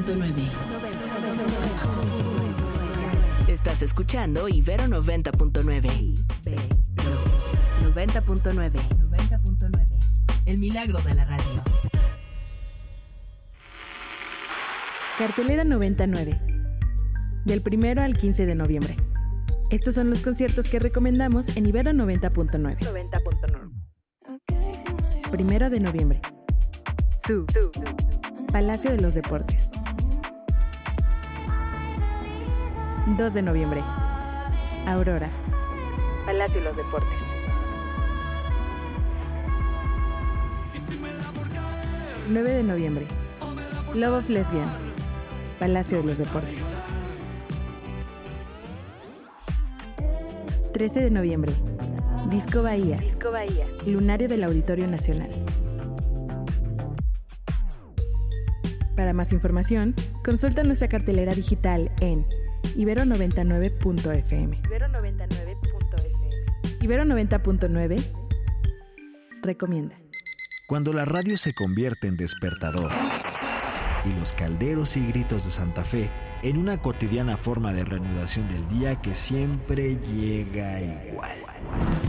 90.9. Estás escuchando Ibero 90.9. 90.9. El milagro de la radio. Cartelera 99. Del 1 al 15 de noviembre. Estos son los conciertos que recomendamos en Ibero 90.9. 1 de noviembre. Zoo. Palacio de los Deportes. 2 de noviembre. Aurora. Palacio de los Deportes. 9 de noviembre. Love of Lesbian. Palacio de los Deportes. 13 de noviembre. Disco Bahía. Lunario del Auditorio Nacional. Para más información, consulta nuestra cartelera digital en ibero99.fm. Ibero 90.9 recomienda. Cuando la radio se convierte en despertador y los calderos y gritos de Santa Fe en una cotidiana forma de reanudación del día que siempre llega igual.